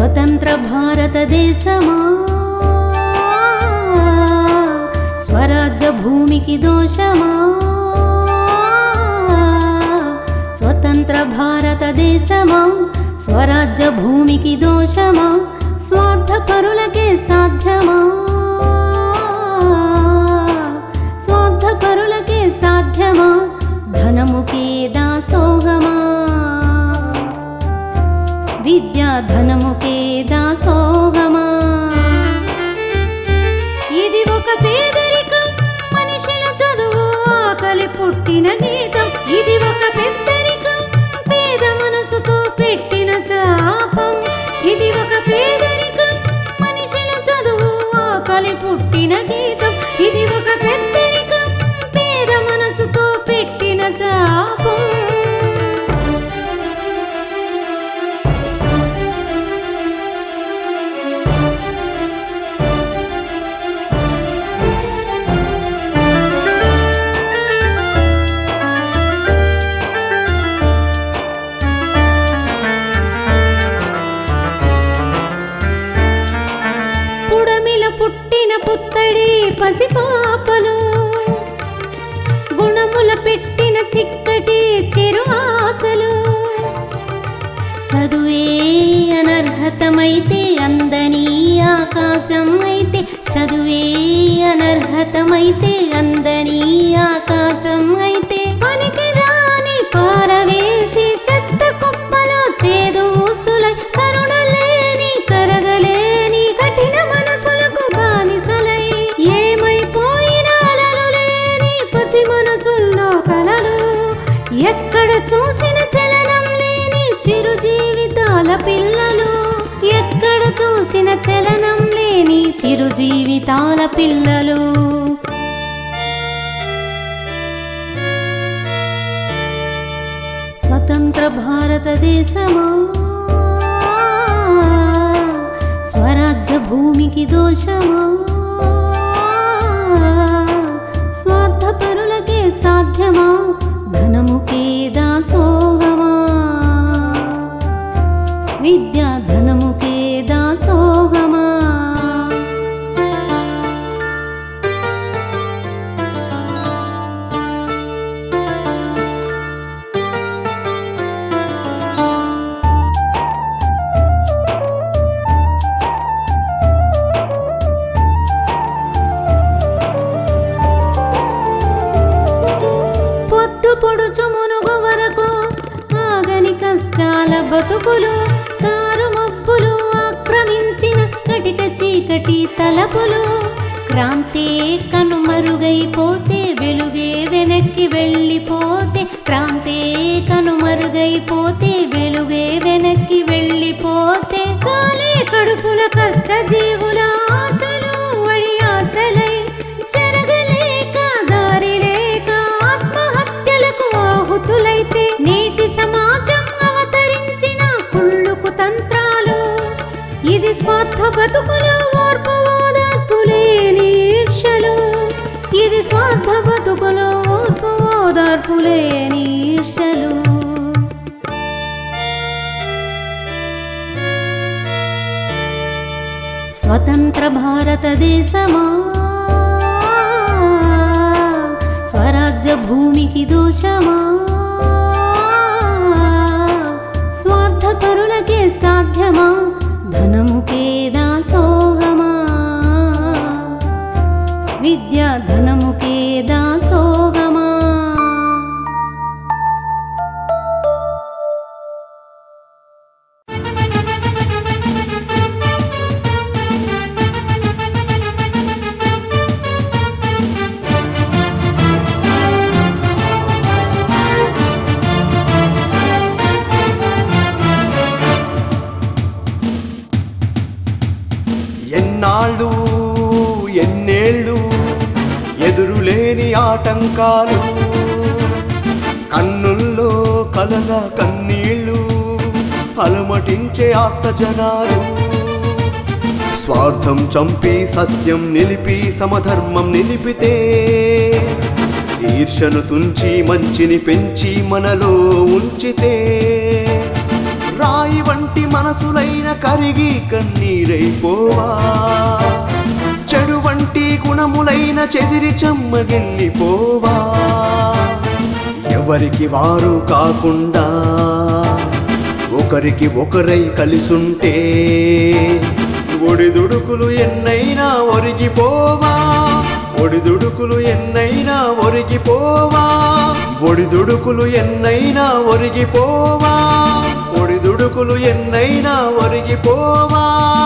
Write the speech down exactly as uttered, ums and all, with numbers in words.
స్వతంత్ర భారతదేశమా స్వరాజ్య భూమికి దోషమా స్వతంత్ర భారతదేశమా స్వరాజ్య భూమికి దోషమా స్వార్థపరులకే సాధ్యమా స్వార్థపరులకే సాధ్యమా ధనముకే దాసోహమా విద్యా ధనముకే దాసోహమా ఇది ఒక పేదరికం మనిషిల చదువు ఆకలి పుట్టిన గీతం ఇది ఒక పెద్దరికం పేద మనసుతో పెట్టిన శాపం ఇది ఒక పేదరికం మనిషిల చదువు ఆకలి పుట్టిన గీతం ఇది ఒక పెద్దరికం పేద మనసుతో పెట్టిన శాపం పుట్టిన పుత్తడి పసిపాపలు గుణముల పెట్టిన చిక్కటి చెరు ఆశలు చదువే అనర్హతమైతే అందని ఆకాశం అయితే చదువే అనర్హతమైతే అందని ఆకాశం అయితే పనికి రాని పారవేసి చెత్త కుప్పలో చేదు ఊసులై కరుణ లేని కరగలేని కఠిన మనసులకు బానిసలై ఏమైపోయిన అలలు లేని పసి మనసుల్లో కలలు ఎక్కడ చూసిన చలనం లేని చిరు జీవితాల పిల్లలు ఎక్కడ చూసిన చలనం లేని చిరు జీవితాల పిల్లలు స్వతంత్ర భారతదేశమా స్వరాజ్య భూమికి దోషమా స్వార్థపరులకే సాధ్యమా ధనముకే దాసోహమా విద్యా ధనముకే దాసోహమా పొడుచు మునుగు వరకు ఆగని కష్టాల బతుకులు కారు మబ్బులు ఆక్రమించిన కటిక చీకటి తలపులు క్రాంతే కనుమరుగైపోతే వెలుగే వెనక్కి వెళ్ళిపోతే క్రాంతే కనుమరుగైపోతే వెలుగే వెనక్కి వెళ్ళిపోతే కాలే కడుపుల కష్ట జీవుల ఆశలు వడి ఆశలై జరగలేక దారి లేక ఆత్మహత్యలకు ఆహుతులైతే నేటి సమాజం అవతరించిన కుళ్ళుకు తంత్రాలు ఇది స్వార్థ బతుకులు ఓర్పు ఓదార్పు లేని ఈర్ష్యలు ఇది స్వార్థ బతుకులు ఓర్పు ఓదార్పు లేని ఈర్ష్యలు స్వతంత్ర భారతదేశమా స్వరాజ్య భూమికి దోషమా స్వార్థపరులకే సాధ్యమా ధనముకే దాసోహమా విద్యా ధనముకే దాసోహమా ఎన్నాళ్ళు ఎన్నేళ్ళు ఎదురులేని ఆటంకాలు కన్నుల్లో కలల కన్నీళ్ళు అలమటించే ఆర్తజనాలు స్వార్థం చంపి సత్యం నిలిపి సమధర్మం నిలిపితే ఈర్ష్యను తుంచి మంచిని పెంచి మనలో ఉంచితే రాయి వంటి వంటి మనసులైన కరిగి కన్నీరైపోవా చెడు వంటి గుణములైన చెదిరి చెమ్మగిల్లిపోవా ఎవరికి వారు కాకుండా ఒకరికి ఒకరై కలిసుంటే ఒడిదుడుకులు ఎన్నైనా ఒరిగిపోవా ఒడిదుడుకులు ఎన్నైనా ఒరిగిపోవా ఒడిదుడుకులు ఎన్నైనా ఒరిగిపోవా ఒడిదుడుకులు ఎన్నైనా ఒరిగిపోవా